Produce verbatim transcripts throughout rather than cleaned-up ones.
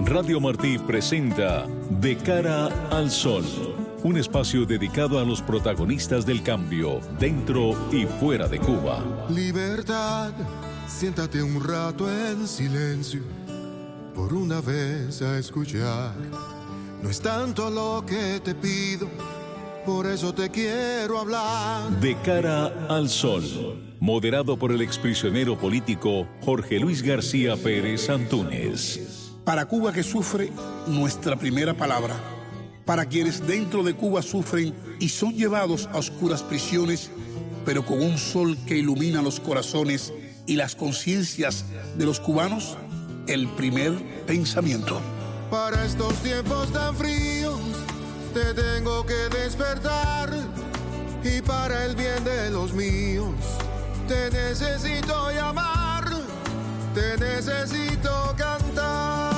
Radio Martí presenta De Cara al Sol, un espacio dedicado a los protagonistas del cambio, dentro y fuera de Cuba. Libertad, siéntate un rato en silencio, por una vez a escuchar. No es tanto lo que te pido, por eso te quiero hablar. De Cara al Sol, moderado por el exprisionero político Jorge Luis García Pérez Antúnez. Para Cuba que sufre, nuestra primera palabra. Para quienes dentro de Cuba sufren y son llevados a oscuras prisiones, pero con un sol que ilumina los corazones y las conciencias de los cubanos, el primer pensamiento. Para estos tiempos tan fríos, te tengo que despertar, y para el bien de los míos, te necesito llamar, te necesito cantar.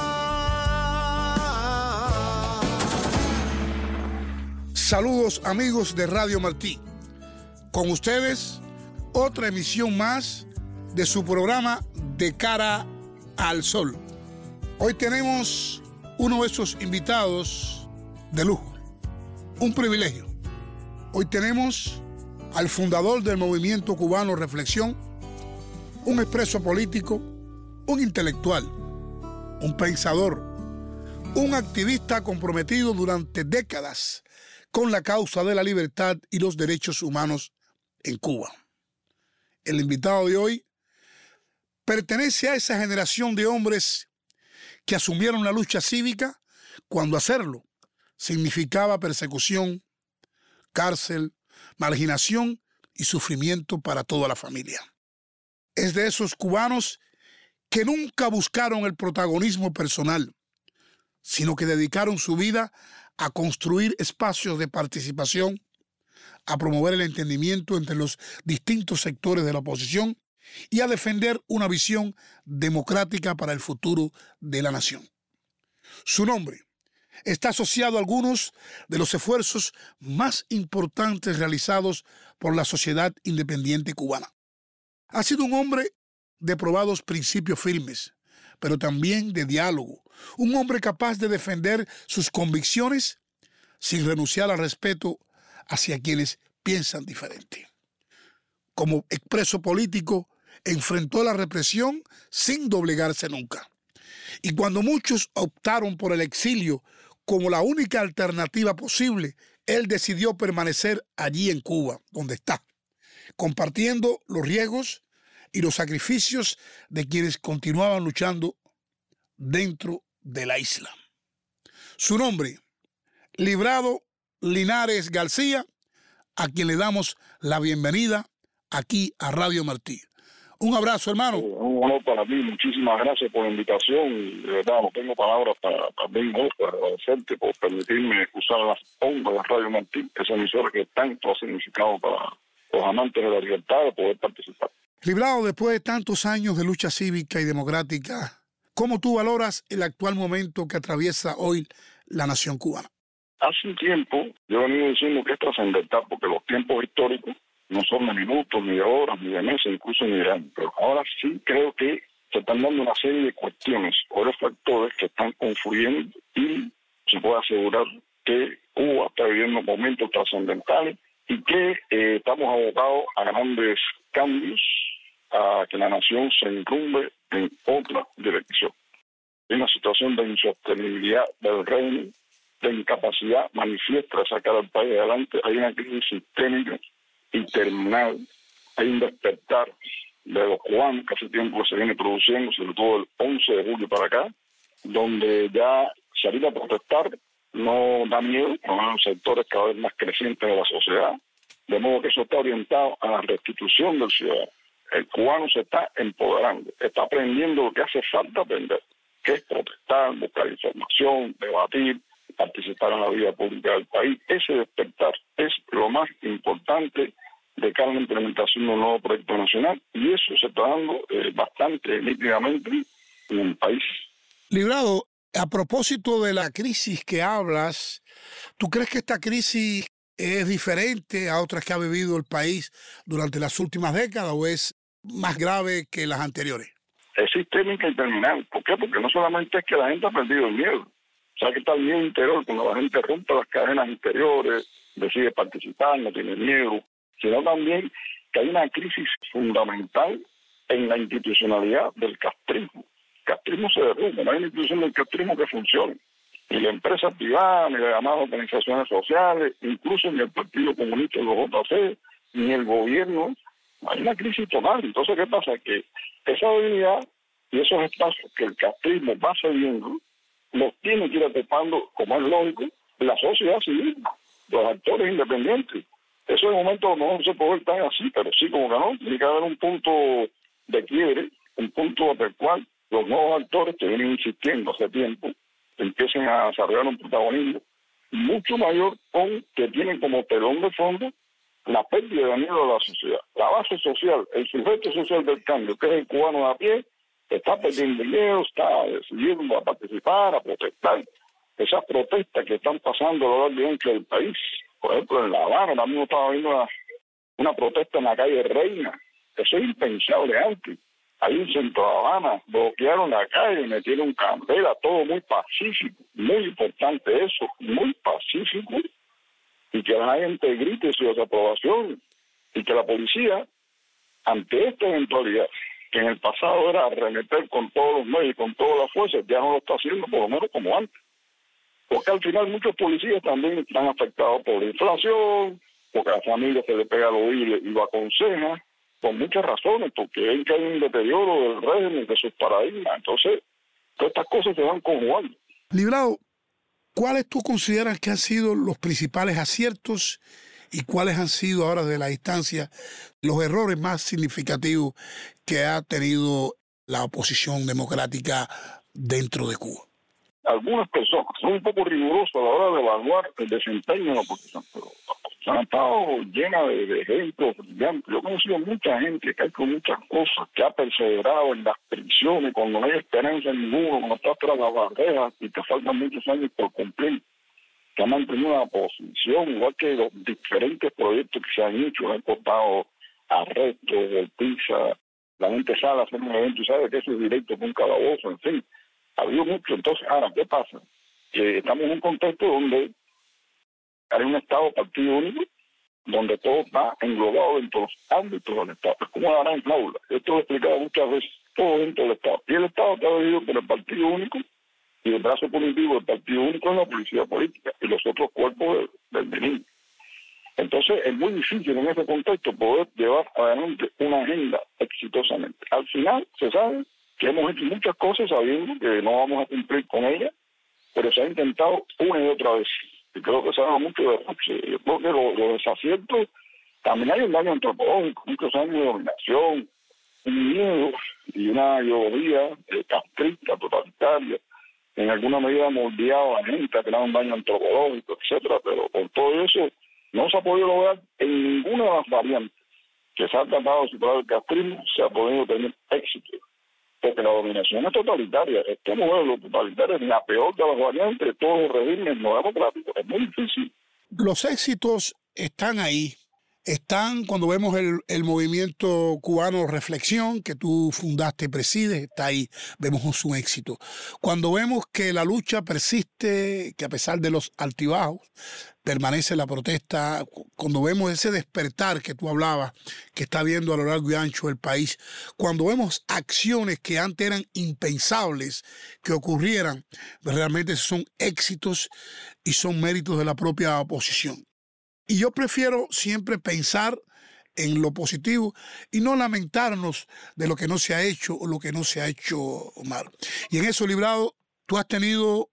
Saludos amigos de Radio Martí. Con ustedes, otra emisión más de su programa De Cara al Sol. Hoy tenemos uno de esos invitados de lujo, un privilegio. Hoy tenemos al fundador del movimiento cubano Reflexión, un expreso político, un intelectual, un pensador, un activista comprometido durante décadas con la causa de la libertad y los derechos humanos en Cuba. El invitado de hoy pertenece a esa generación de hombres que asumieron la lucha cívica cuando hacerlo significaba persecución, cárcel, marginación y sufrimiento para toda la familia. Es de esos cubanos que nunca buscaron el protagonismo personal, sino que dedicaron su vida a construir espacios de participación, a promover el entendimiento entre los distintos sectores de la oposición y a defender una visión democrática para el futuro de la nación. Su nombre está asociado a algunos de los esfuerzos más importantes realizados por la sociedad independiente cubana. Ha sido un hombre de probados principios firmes, pero también de diálogo, un hombre capaz de defender sus convicciones sin renunciar al respeto hacia quienes piensan diferente. Como expreso político, enfrentó la represión sin doblegarse nunca. Y cuando muchos optaron por el exilio como la única alternativa posible, él decidió permanecer allí en Cuba, donde está, compartiendo los riesgos y los sacrificios de quienes continuaban luchando dentro de la isla. Su nombre, Librado Linares García, a quien le damos la bienvenida aquí a Radio Martí. Un abrazo, hermano. Un honor para mí, muchísimas gracias por la invitación. De verdad, no tengo palabras para también para agradecerte por permitirme usar las ondas de Radio Martí, esa emisora que tanto ha significado para los amantes de la libertad de poder participar. Librado, después de tantos años de lucha cívica y democrática, ¿cómo tú valoras el actual momento que atraviesa hoy la nación cubana? Hace un tiempo yo he venido diciendo que es trascendental porque los tiempos históricos no son de minutos, ni de horas, ni de meses, incluso ni de años. Pero ahora sí creo que se están dando una serie de cuestiones o de factores que están confluyendo y se puede asegurar que Cuba está viviendo momentos trascendentales y que eh, estamos abocados a grandes cambios, a que la nación se enrumbe en otra dirección. Hay una situación de insostenibilidad del reino, de incapacidad manifiesta de sacar al país adelante. Hay una crisis sistémica y terminal. Hay un despertar de los cubanos que hace tiempo se viene produciendo, sobre todo el once de julio para acá, donde ya salir a protestar no da miedo, no hay sectores cada vez más crecientes de la sociedad, de modo que eso está orientado a la restitución del ciudadano. El cubano se está empoderando, está aprendiendo lo que hace falta aprender, que es protestar, buscar información, debatir, participar en la vida pública del país. Ese despertar es lo más importante de cara a la implementación de un nuevo proyecto nacional, y eso se está dando eh, bastante nítidamente en el país. Librado, a propósito de la crisis que hablas, ¿tú crees que esta crisis es diferente a otras que ha vivido el país durante las últimas décadas o es más grave que las anteriores? es sistémica y terminal. ¿Por qué? Porque no solamente es que la gente ha perdido el miedo, o sea que está el miedo interior, cuando la gente rompe las cadenas interiores, decide participar, no tiene miedo, sino también que hay una crisis fundamental en la institucionalidad del castrismo. El castrismo se derrumba, no hay una institución del castrismo que funcione. Ni la empresa privada, ni las llamadas organizaciones sociales, incluso ni el Partido Comunista de los J C, ni el gobierno. Hay una crisis total. Entonces, ¿qué pasa? Que esa debilidad y esos espacios que el castrismo va cediendo, los tiene que ir ocupando, como es lógico, la sociedad civil, los actores independientes. Eso en el momento no se puede ver tan así, pero sí como que no, tiene que haber un punto de quiebre, un punto del cual los nuevos actores que vienen insistiendo hace tiempo empiecen a desarrollar un protagonismo mucho mayor, con que tienen como telón de fondo la pérdida de miedo de la sociedad. La base social, el sujeto social del cambio, que es el cubano de a pie, está perdiendo miedo, está decidiendo a participar, a protestar. Esas protestas que están pasando a lo largo y ancho del país, por ejemplo en La Habana, también estaba viendo una, una protesta en la calle Reina. Eso es impensable antes. Ahí en Centro de Habana bloquearon la calle, metieron candela, todo muy pacífico. Muy importante eso, muy pacífico. Y que la gente grite su desaprobación. Y que la policía, ante esta eventualidad, que en el pasado era arremeter con todos los medios, con todas las fuerzas, ya no lo está haciendo por lo menos como antes. Porque al final muchos policías también están afectados por la inflación, porque a la familia se le pega al oído y lo aconseja, por muchas razones, porque ven que hay un deterioro del régimen, de sus paradigmas. Entonces, todas estas cosas se van conjugando. Librado, ¿cuáles tú consideras que han sido los principales aciertos y cuáles han sido ahora de la distancia los errores más significativos que ha tenido la oposición democrática dentro de Cuba? Algunas personas son un poco rigurosas a la hora de evaluar el desempeño de la oposición, pero la oposición ha estado llena de, de ejemplos brillantes. Yo he conocido mucha gente que ha hecho muchas cosas, que ha perseverado en las prisiones cuando no hay esperanza ninguna, cuando estás tras las barreras y te faltan muchos años por cumplir, que ha mantenido una posición, igual que los diferentes proyectos que se han hecho, han cortado arrestos, golpizas, la gente sale a hacer un evento y sabe que eso es directo con un calabozo, en fin. Ha habido mucho. Entonces, ahora, ¿qué pasa? Que estamos en un contexto donde hay un Estado partido único, donde todo está englobado dentro de los ámbitos del Estado. Es como la gran jaula. Esto lo he explicado muchas veces, todo dentro del Estado. Y el Estado está dividido por el partido único, y el brazo político del partido único es la policía política, y los otros cuerpos del, del Benín. Entonces, es muy difícil en ese contexto poder llevar adelante una agenda exitosamente. Al final, se sabe que hemos hecho muchas cosas sabiendo que no vamos a cumplir con ellas, pero se ha intentado una y otra vez. Y creo que se ha dado mucho de errores. Yo creo que los, los desaciertos, también hay un daño antropológico, muchos años de dominación, un miedo y una ideología eh, castrista, totalitaria, en alguna medida moldeado a la gente, ha creado un daño antropológico, etcétera, pero por todo eso no se ha podido lograr en ninguna de las variantes que se ha tratado de superar el castrismo, se ha podido tener éxito. Porque la dominación es totalitaria. Este modelo totalitario es la peor de las variantes de todos los regímenes no democráticos. Es muy difícil. Los éxitos están ahí. Están cuando vemos el, el movimiento cubano Reflexión, que tú fundaste y presides, está ahí, vemos un éxito. Cuando vemos que la lucha persiste, que a pesar de los altibajos, permanece la protesta, cuando vemos ese despertar que tú hablabas, que está viendo a lo largo y ancho del país, cuando vemos acciones que antes eran impensables que ocurrieran, realmente son éxitos y son méritos de la propia oposición. Y yo prefiero siempre pensar en lo positivo y no lamentarnos de lo que no se ha hecho o lo que no se ha hecho mal. Y en eso, Librado, tú has tenido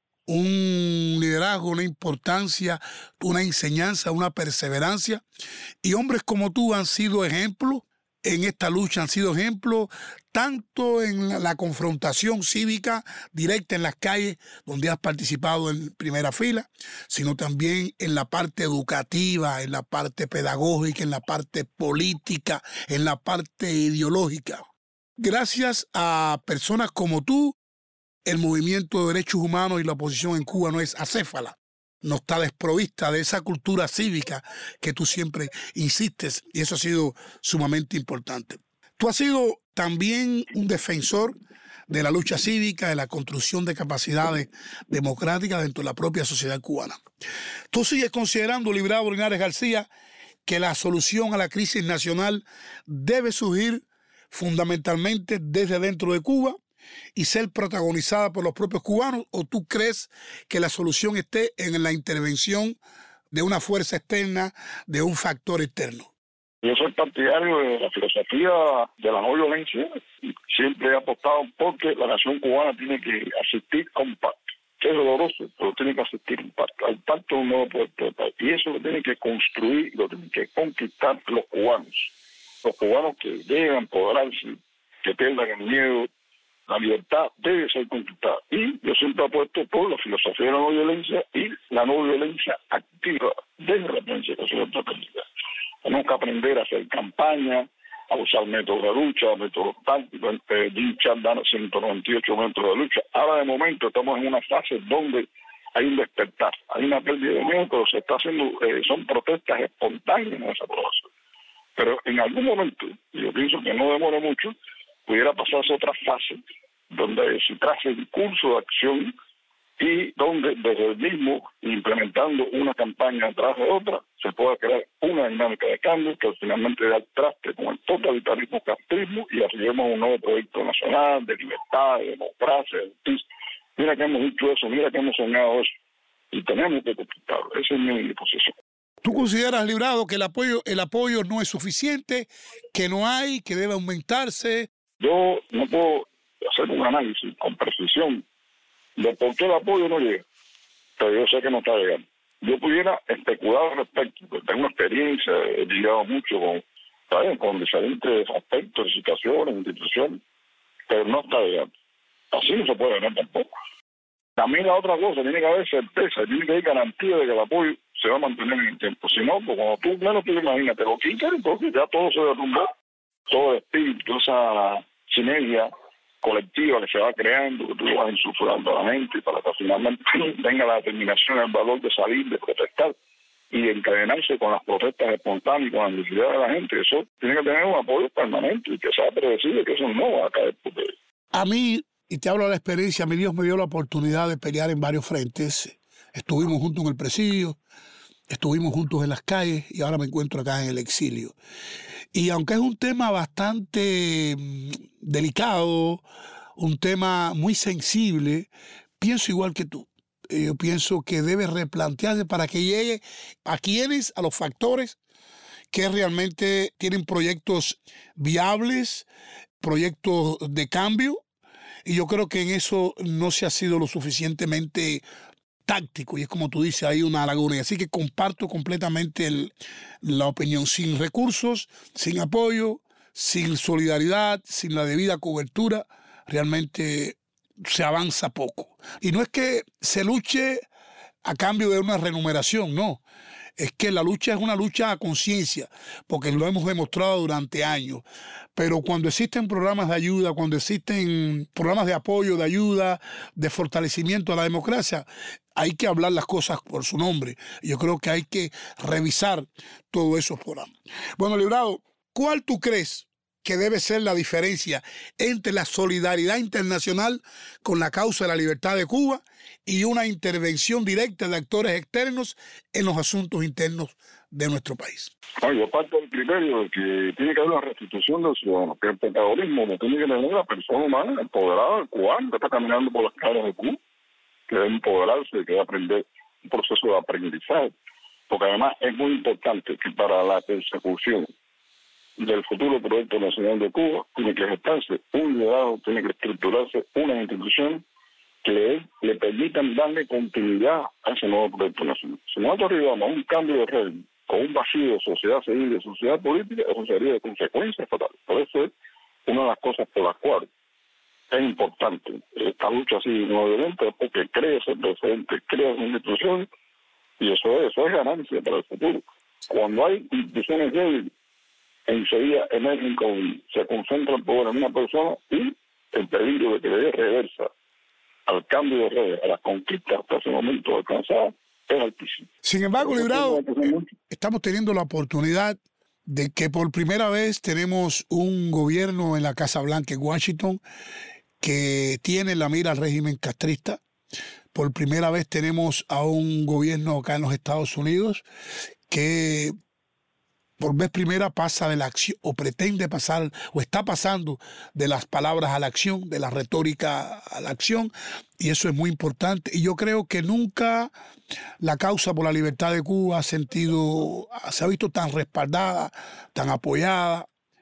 un liderazgo, una importancia, una enseñanza, una perseverancia. Y hombres como tú han sido ejemplos en esta lucha, han sido ejemplos tanto en la, la confrontación cívica directa en las calles, donde has participado en primera fila, sino también en la parte educativa, en la parte pedagógica, en la parte política, en la parte ideológica. Gracias a personas como tú, el movimiento de derechos humanos y la oposición en Cuba no es acéfala, no está desprovista de esa cultura cívica que tú siempre insistes, y eso ha sido sumamente importante. Tú has sido también un defensor de la lucha cívica, de la construcción de capacidades democráticas dentro de la propia sociedad cubana. ¿Tú sigues considerando, Librado Linares García, que la solución a la crisis nacional debe surgir fundamentalmente desde dentro de Cuba y ser protagonizada por los propios cubanos, o tú crees que la solución esté en la intervención de una fuerza externa, de un factor externo? Yo soy partidario de la filosofía de la no violencia y siempre he apostado porque la nación cubana tiene que asistir a un pacto, que es doloroso, pero tiene que asistir a un pacto. Al pacto un nuevo puerto de paz. Y eso lo tienen que construir, lo tienen que conquistar los cubanos. Los cubanos que deben empoderarse, que pierdan el miedo. La libertad debe ser conquistada. Y yo siempre apuesto por la filosofía de la no violencia y la no violencia activa desde la planificación estratégica. Tenemos que aprender a hacer campaña, a usar métodos de lucha, métodos tácticos. Eh, Jim Chad da ciento noventa y ocho métodos de lucha. Ahora, de momento, estamos en una fase donde hay un despertar. Hay una pérdida de miedo, pero se está haciendo, eh, son protestas espontáneas en esa población. Pero en algún momento, y yo pienso que no demora mucho, pudiera pasarse otra fase donde se trace un curso de acción y donde desde el mismo, implementando una campaña tras de otra, se pueda crear una dinámica de cambio que finalmente da el traste con el totalitarismo, castrismo y arribemos a un nuevo proyecto nacional de libertad, de democracia, de justicia. Mira que hemos dicho eso, mira que hemos soñado eso y tenemos que conquistarlo. Esa es mi posición. ¿Tú consideras, Librado, que el apoyo, el apoyo no es suficiente, que no hay, que debe aumentarse? Yo no puedo hacer un análisis con precisión de por qué el apoyo no llega, pero yo sé que no está llegando. Yo pudiera especular al respecto, porque tengo una experiencia, he llegado mucho con, ¿sabes? con diferentes aspectos, situaciones, instituciones, pero no está llegando. Así no se puede ganar tampoco. También la otra cosa, tiene que haber certeza, tiene que haber garantía de que el apoyo se va a mantener en el tiempo. Si no, pues cuando tú menos tú imaginas, te lo quitan, entonces ya todo se derrumbó. Todo el espíritu, esa sinergia colectiva que se va creando, que tú vas insuflando a la gente para que finalmente tenga la determinación, el valor de salir, de protestar y de encadenarse con las protestas espontáneas y con la necesidad de la gente. Eso tiene que tener un apoyo permanente y que sea predecible que eso no va a caer porque... A mí, y te hablo de la experiencia, mi Dios me dio la oportunidad de pelear en varios frentes. Estuvimos juntos en el presidio, estuvimos juntos en las calles y ahora me encuentro acá en el exilio. Y aunque es un tema bastante delicado, un tema muy sensible, pienso igual que tú. Yo pienso que debe replantearse para que llegue a quienes, a los factores que realmente tienen proyectos viables, proyectos de cambio, y yo creo que en eso no se ha sido lo suficientemente táctico, y es como tú dices, hay una laguna. Así que comparto completamente el, la opinión. Sin recursos, sin apoyo, sin solidaridad, sin la debida cobertura, realmente se avanza poco. Y no es que se luche a cambio de una remuneración, no. Es que la lucha es una lucha a conciencia, porque lo hemos demostrado durante años. Pero cuando existen programas de ayuda, cuando existen programas de apoyo, de ayuda, de fortalecimiento a la democracia, hay que hablar las cosas por su nombre. Yo creo que hay que revisar todos esos programas. Bueno, Librado, ¿cuál tú crees que debe ser la diferencia entre la solidaridad internacional con la causa de la libertad de Cuba y una intervención directa de actores externos en los asuntos internos de nuestro país? No, yo parto del criterio de que tiene que haber una restitución del ciudadano, que el protagonismo no tiene que tener la persona humana empoderada, el cubano que está caminando por las calles de Cuba, que debe empoderarse, que debe aprender un proceso de aprendizaje, porque además es muy importante que para la persecución del futuro proyecto nacional de Cuba tiene que gestarse un liderazgo, tiene que estructurarse una institución que le, le permitan darle continuidad a ese nuevo proyecto nacional. Si nosotros arribamos a un cambio de régimen con un vacío de sociedad civil y de sociedad política, eso sería de consecuencias fatales. Por eso es una de las cosas por las cuales es importante esta lucha así no violenta, porque crea ese precedente, crea esa institución, y eso es, eso es ganancia para el futuro. Cuando hay instituciones débiles, enseguida emergen con, se concentra el poder en una persona y el peligro de que le dé reversa al cambio de redes, a las conquistas hasta ese momento alcanzadas, es altísimo. Sin embargo, Librado, estamos teniendo la oportunidad de que por primera vez tenemos un gobierno en la Casa Blanca en Washington que tiene la mira al régimen castrista. Por primera vez tenemos a un gobierno acá en los Estados Unidos que por vez primera pasa de la acción, o pretende pasar, o está pasando de las palabras a la acción, de la retórica a la acción, y eso es muy importante. Y yo creo que nunca la causa por la libertad de Cuba ha sentido, se ha visto tan respaldada, tan apoyada,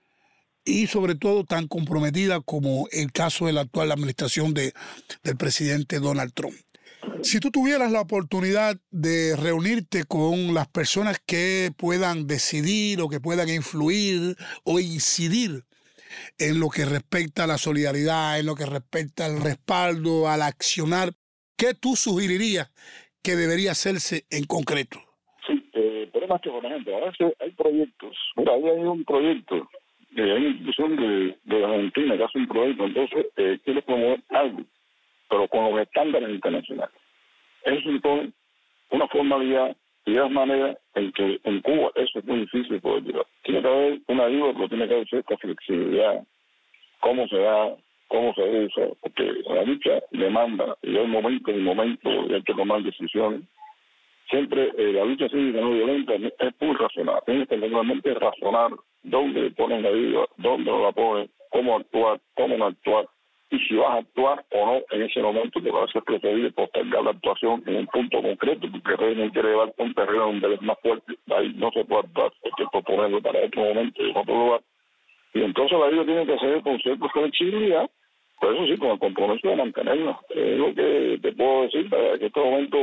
y sobre todo tan comprometida como el caso de la actual administración de, del presidente Donald Trump. Si tú tuvieras la oportunidad de reunirte con las personas que puedan decidir o que puedan influir o incidir en lo que respecta a la solidaridad, en lo que respecta al respaldo, al accionar, ¿qué tú sugerirías que debería hacerse en concreto? Sí, eh, pero más que por ejemplo, a veces hay proyectos. Mira, ahí hay un proyecto, eh, hay una institución de, de Argentina que hace un proyecto, entonces eh, quiere promover algo, pero con los estándares internacionales. Eso supone una formalidad y es manera en que en Cuba eso es muy difícil poder llevar. Tiene que haber una ayuda, pero tiene que haber cierta flexibilidad. ¿Cómo se da? ¿Cómo se usa? Porque la lucha demanda, y hay momentos y momentos y hay que tomar decisiones. Siempre eh, la lucha cívica no violenta es muy razonable. Tienes que realmente razonar dónde ponen la ayuda, dónde no la ponen, cómo actuar, cómo no actuar. Y si vas a actuar o no en ese momento, te va a ser preferible postergar la actuación en un punto concreto, porque el régimen quiere llevar un terreno donde él es más fuerte, ahí no se puede actuar, hay que proponerlo para otro momento, en otro lugar. Y entonces la vida tiene que ser con cierta flexibilidad, pero eso sí, con el compromiso de mantenerla. Es lo que te puedo decir, que en este momento,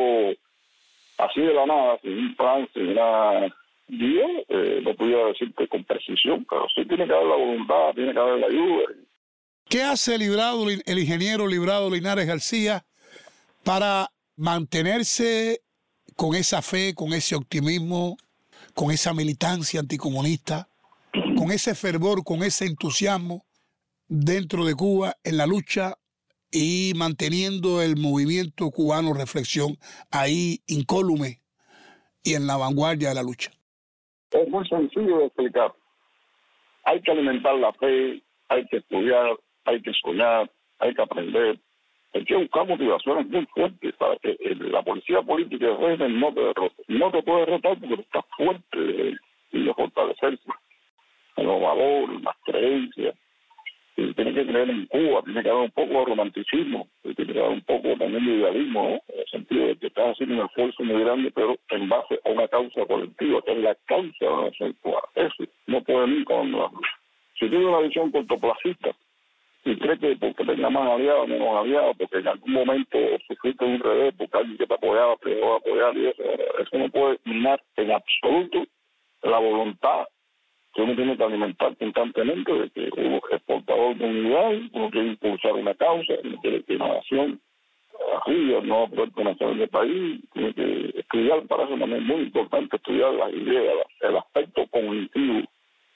así de la nada, sin un plan, sin una guía, eh, no pudiera decirte con precisión, pero sí tiene que haber la voluntad, tiene que haber la ayuda. ¿Qué hace Librado, el ingeniero Librado Linares García para mantenerse con esa fe, con ese optimismo, con esa militancia anticomunista, con ese fervor, con ese entusiasmo dentro de Cuba en la lucha y manteniendo el movimiento cubano Reflexión ahí incólume y en la vanguardia de la lucha? Es muy sencillo de explicar. Hay que alimentar la fe, hay que estudiar, hay que soñar, hay que aprender, hay que buscar motivaciones muy fuertes para que la policía política del régimen no te derrote. No te puede derrotar porque estás fuerte y de fortalecerse en los valores, en las creencias. Y tiene que creer en Cuba, tiene que haber un poco de romanticismo, tiene que haber un poco también de idealismo, ¿no? En el sentido de que estás haciendo un esfuerzo muy grande, pero en base a una causa colectiva, que es la causa de la nación cubana. Eso no puede nunca abandonar. Si tienes una visión cortoplacista y crees que porque tengas más aliados, menos aliados, porque en algún momento sufriste un revés, porque alguien que te apoyaba te dejó de apoyar, y eso, eso no puede minar en absoluto la voluntad que uno tiene que alimentar constantemente de que uno es portador de unidad, uno quiere impulsar una causa, uno quiere que una nación arriba, no poder conocer el país, tiene que estudiar, para eso también es muy importante estudiar las ideas, el aspecto cognitivo,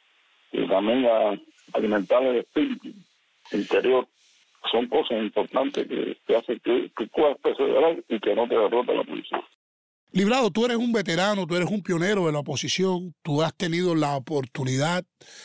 y también a alimentar el espíritu interior. Son cosas importantes que, que hacen que, que puedas perseverar y que no te derrote la policía. Librado, tú eres un veterano, tú eres un pionero de la oposición, tú has tenido la oportunidad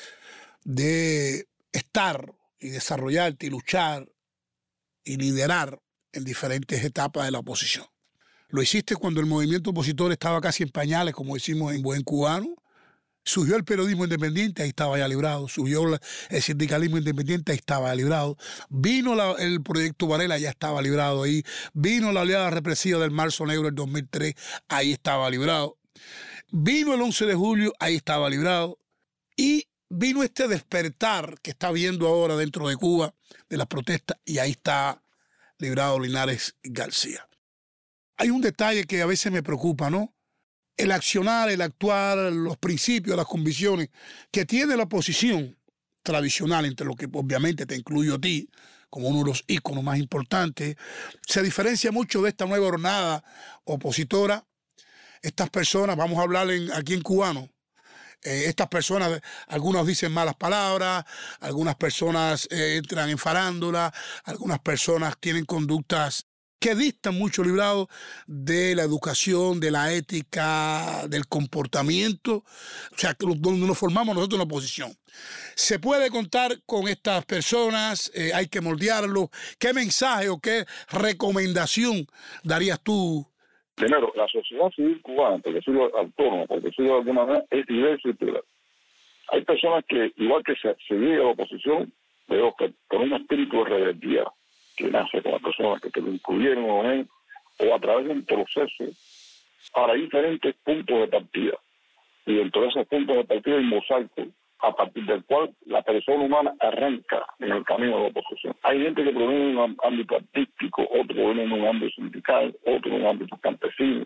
de estar y desarrollarte y luchar y liderar en diferentes etapas de la oposición. Lo hiciste cuando el movimiento opositor estaba casi en pañales, como decimos en buen cubano. Surgió el periodismo independiente, ahí estaba ya Librado. Surgió el sindicalismo independiente, ahí estaba Librado. Vino la, el proyecto Varela, ya estaba Librado ahí. Vino la oleada represiva del Marzo Negro del dos mil tres, ahí estaba Librado. Vino el once de julio, ahí estaba Librado. Y vino este despertar que está viendo ahora dentro de Cuba, de las protestas, y ahí está Librado Linares García. Hay un detalle que a veces me preocupa, ¿no? El accionar, el actuar, los principios, las convicciones que tiene la oposición tradicional, entre lo que obviamente te incluyo a ti, como uno de los íconos más importantes, se diferencia mucho de esta nueva jornada opositora. Estas personas, vamos a hablar en, aquí en cubano, eh, estas personas, algunos dicen malas palabras, algunas personas eh, entran en farándula, algunas personas tienen conductas que distan mucho, Librado, de la educación, de la ética, del comportamiento, o sea, donde nos formamos nosotros en la oposición. ¿Se puede contar con estas personas? Eh, ¿Hay que moldearlo? ¿Qué mensaje o qué recomendación darías tú? Primero, la sociedad civil cubana, porque soy autónoma, porque soy de alguna manera, es diversa y plural. Hay personas que, igual que se, se llega a la oposición, veo que con un espíritu de rebeldía que nace con las personas que, que lo incluyeron o, en, o a través de un proceso, ahora hay diferentes puntos de partida. Y dentro de esos puntos de partida hay mosaico, a partir del cual la persona humana arranca en el camino de la oposición. Hay gente que proviene de un ámbito artístico, otro proviene de un ámbito sindical, otro de un ámbito campesino.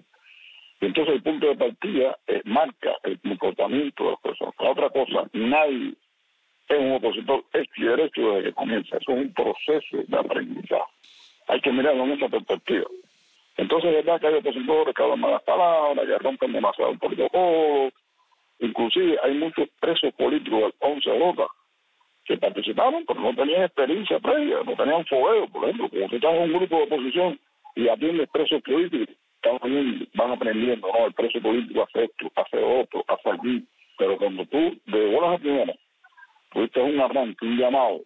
Y entonces el punto de partida eh, marca el comportamiento de las personas. La otra cosa, nadie es un opositor hecho y derecho desde que comienza. Eso es un proceso de aprendizaje. Hay que mirarlo en esa perspectiva. Entonces es verdad que hay opositores que hablan malas palabras, que rompen demasiado el protocolo. Inclusive hay muchos presos políticos del once de Europa que participaron, pero no tenían experiencia previa, no tenían fogueo. Por ejemplo, como tú estás en un grupo de oposición y atiendes presos políticos, van aprendiendo, ¿no? El preso político hace esto, hace otro, hace allí. Pero cuando tú, de bolas a primeras, tuviste un arranque, un llamado,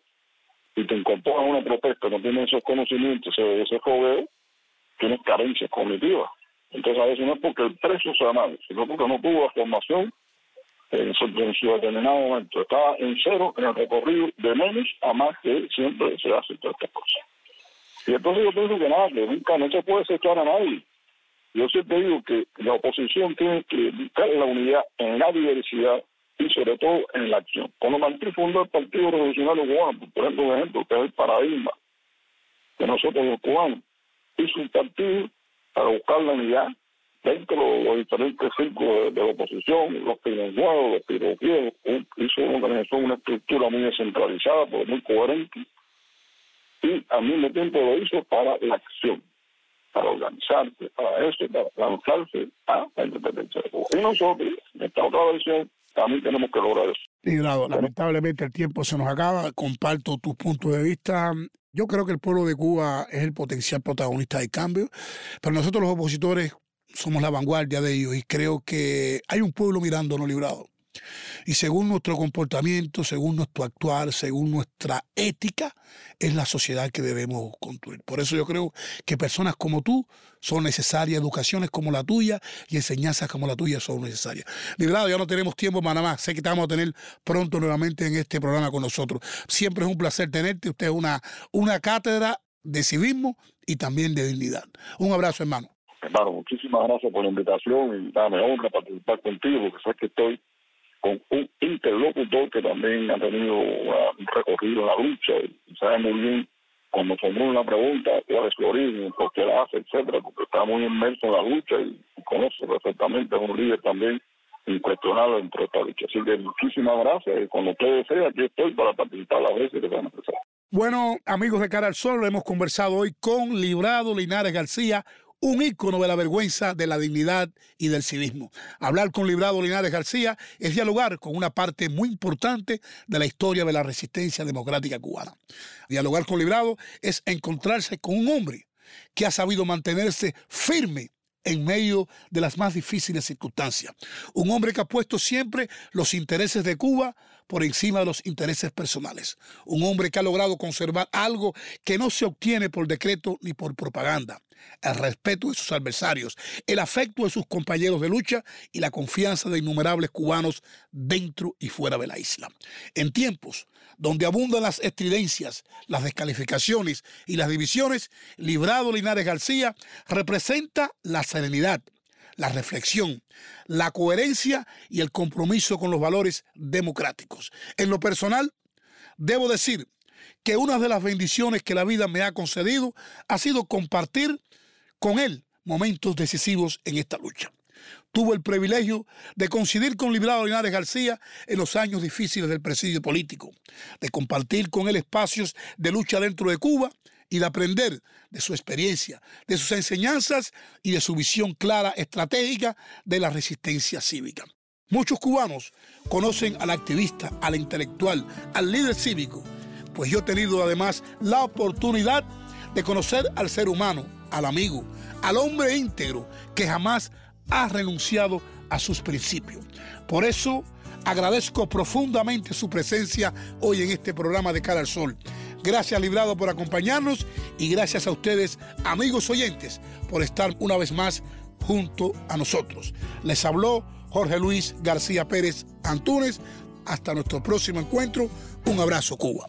y te incorporas a una protesta, no tienes esos conocimientos, ese, ese fogueo, tienes carencias cognitivas. Entonces a veces no es porque el preso sea malo, sino porque no tuvo la formación en su, en su determinado momento. Estaba en cero en el recorrido de menos a más que siempre se hace todas estas cosas. Y entonces yo pienso que nada, que nunca no se puede desechar a nadie. Yo siempre digo que la oposición tiene que buscar la unidad en la diversidad y sobre todo en la acción. Cuando Martí fundó el Partido Revolucionario Cubano, por ejemplo, un ejemplo que es el paradigma de nosotros los cubanos, hizo un partido para buscar la unidad dentro de los diferentes círculos de, de la oposición, los pirenguados, los piroquios, hizo una organización, una estructura muy descentralizada, pero muy coherente, y al mismo tiempo lo hizo para la acción, para organizarse, para eso, para lanzarse a la independencia de Cuba. Y nosotros, en esta otra versión, también tenemos que lograr eso. Librado, lamentablemente el tiempo se nos acaba, comparto tus puntos de vista. Yo creo que el pueblo de Cuba es el potencial protagonista del cambio, pero nosotros los opositores somos la vanguardia de ellos y creo que hay un pueblo mirándonos, Librado. Y según nuestro comportamiento, según nuestro actuar, según nuestra ética, es la sociedad que debemos construir. Por eso yo creo que personas como tú son necesarias, educaciones como la tuya y enseñanzas como la tuya son necesarias. Librado, ya no tenemos tiempo para nada más. Sé que te vamos a tener pronto nuevamente en este programa con nosotros. Siempre es un placer tenerte. Usted es una, una cátedra de civismo y también de dignidad. Un abrazo, hermano. Hermano, muchísimas gracias por la invitación y dame honra participar contigo, porque sé que estoy con un interlocutor que también ha tenido uh, un recorrido en la lucha y sabe muy bien cuando formula una pregunta cuál es su origen, por qué la hace, etcétera, porque está muy inmerso en la lucha y, y conoce perfectamente, es un líder también incuestionable dentro de esta lucha. Así que muchísimas gracias y cuando usted desee, aquí estoy para participar las veces que sea necesario. Bueno, amigos de Cara al Sol, hemos conversado hoy con Librado Linares García, un ícono de la vergüenza, de la dignidad y del civismo. Hablar con Librado Linares García es dialogar con una parte muy importante de la historia de la resistencia democrática cubana. Dialogar con Librado es encontrarse con un hombre que ha sabido mantenerse firme en medio de las más difíciles circunstancias. Un hombre que ha puesto siempre los intereses de Cuba por encima de los intereses personales. Un hombre que ha logrado conservar algo que no se obtiene por decreto ni por propaganda: el respeto de sus adversarios, el afecto de sus compañeros de lucha y la confianza de innumerables cubanos dentro y fuera de la isla. En tiempos donde abundan las estridencias, las descalificaciones y las divisiones, Librado Linares García representa la serenidad, la reflexión, la coherencia y el compromiso con los valores democráticos. En lo personal, debo decir que una de las bendiciones que la vida me ha concedido ha sido compartir con él momentos decisivos en esta lucha. Tuve el privilegio de coincidir con Librado Linares García en los años difíciles del presidio político, de compartir con él espacios de lucha dentro de Cuba y de aprender de su experiencia, de sus enseñanzas y de su visión clara, estratégica de la resistencia cívica. Muchos cubanos conocen al activista, al intelectual, al líder cívico, pues yo he tenido además la oportunidad de conocer al ser humano, al amigo, al hombre íntegro que jamás ha renunciado a sus principios. Por eso agradezco profundamente su presencia hoy en este programa de Cara al Sol. Gracias, Librado, por acompañarnos, y gracias a ustedes, amigos oyentes, por estar una vez más junto a nosotros. Les habló Jorge Luis García Pérez Antúnez. Hasta nuestro próximo encuentro. Un abrazo, Cuba.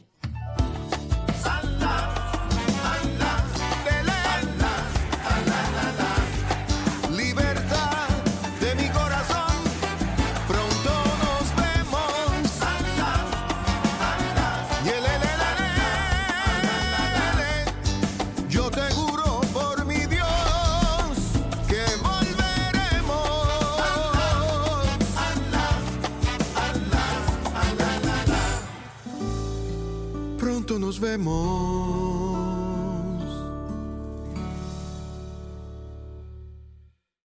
Nos vemos.